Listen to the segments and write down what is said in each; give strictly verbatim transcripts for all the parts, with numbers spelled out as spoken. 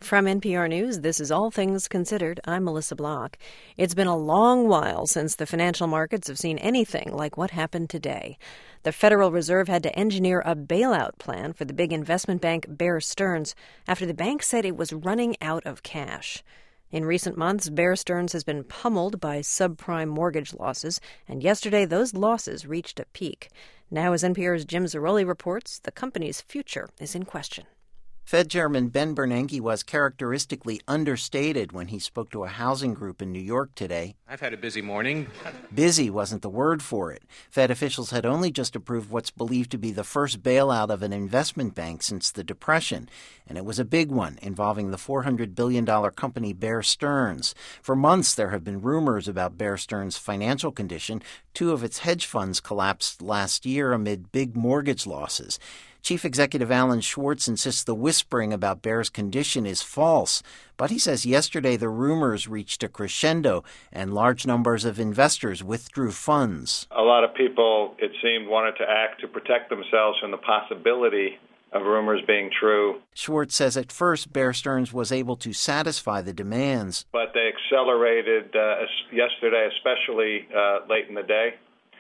From N P R News, this is All Things Considered. I'm Melissa Block. It's been a long while since the financial markets have seen anything like what happened today. The Federal Reserve had to engineer a bailout plan for the big investment bank Bear Stearns after the bank said it was running out of cash. In recent months, Bear Stearns has been pummeled by subprime mortgage losses, and yesterday those losses reached a peak. Now, as N P R's Jim Zarroli reports, the company's future is in question. Fed Chairman Ben Bernanke was characteristically understated when he spoke to a housing group in New York today. I've had a busy morning. Busy wasn't the word for it. Fed officials had only just approved what's believed to be the first bailout of an investment bank since the Depression, and it was a big one involving the four hundred billion dollars company Bear Stearns. For months, there have been rumors about Bear Stearns' financial condition. Two of its hedge funds collapsed last year amid big mortgage losses. Chief Executive Alan Schwartz insists the whispering about Bear's condition is false, but he says yesterday the rumors reached a crescendo and large numbers of investors withdrew funds. A lot of people, it seemed, wanted to act to protect themselves from the possibility of rumors being true. Schwartz says at first Bear Stearns was able to satisfy the demands. But they accelerated uh, yesterday, especially uh, late in the day.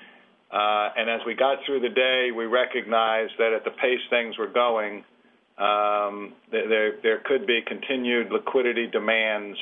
Uh, and as we got through the day, we recognized that at the pace things were going, um, there, there could be continued liquidity demands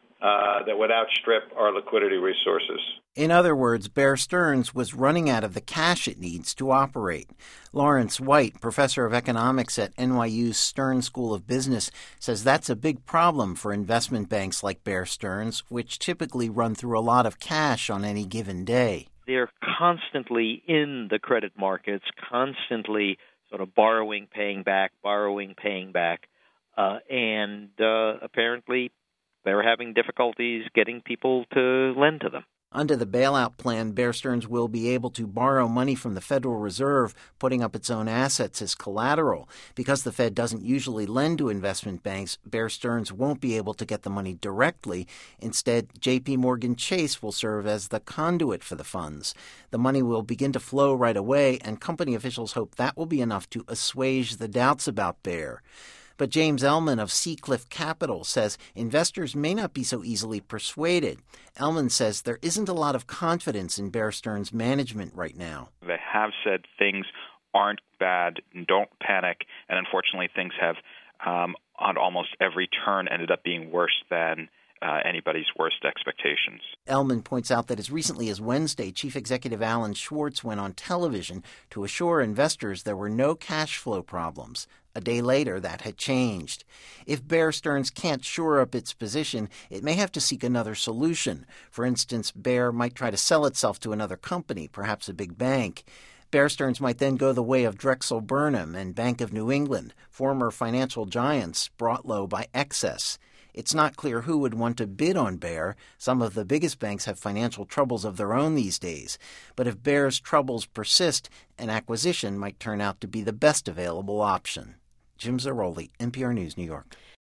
uh, that would outstrip our liquidity resources. In other words, Bear Stearns was running out of the cash it needs to operate. Lawrence White, professor of economics at N Y U's Stern School of Business, says that's a big problem for investment banks like Bear Stearns, which typically run through a lot of cash on any given day. They're constantly in the credit markets, constantly sort of borrowing, paying back, borrowing, paying back. Uh, and uh, apparently they're having difficulties getting people to lend to them. Under the bailout plan, Bear Stearns will be able to borrow money from the Federal Reserve, putting up its own assets as collateral. Because the Fed doesn't usually lend to investment banks, Bear Stearns won't be able to get the money directly. Instead, J P Morgan Chase will serve as the conduit for the funds. The money will begin to flow right away, and company officials hope that will be enough to assuage the doubts about Bear. But James Ellman of Seacliff Capital says investors may not be so easily persuaded. Ellman says there isn't a lot of confidence in Bear Stearns' management right now. They have said things aren't bad, don't panic, and unfortunately things have, um, on almost every turn, ended up being worse than Uh, anybody's worst expectations. Ellman points out that as recently as Wednesday, Chief Executive Alan Schwartz went on television to assure investors there were no cash flow problems. A day later, that had changed. If Bear Stearns can't shore up its position, it may have to seek another solution. For instance, Bear might try to sell itself to another company, perhaps a big bank. Bear Stearns might then go the way of Drexel Burnham and Bank of New England, former financial giants brought low by excess. It's not clear who would want to bid on Bear. Some of the biggest banks have financial troubles of their own these days. But if Bear's troubles persist, an acquisition might turn out to be the best available option. Jim Zarroli, N P R News, New York.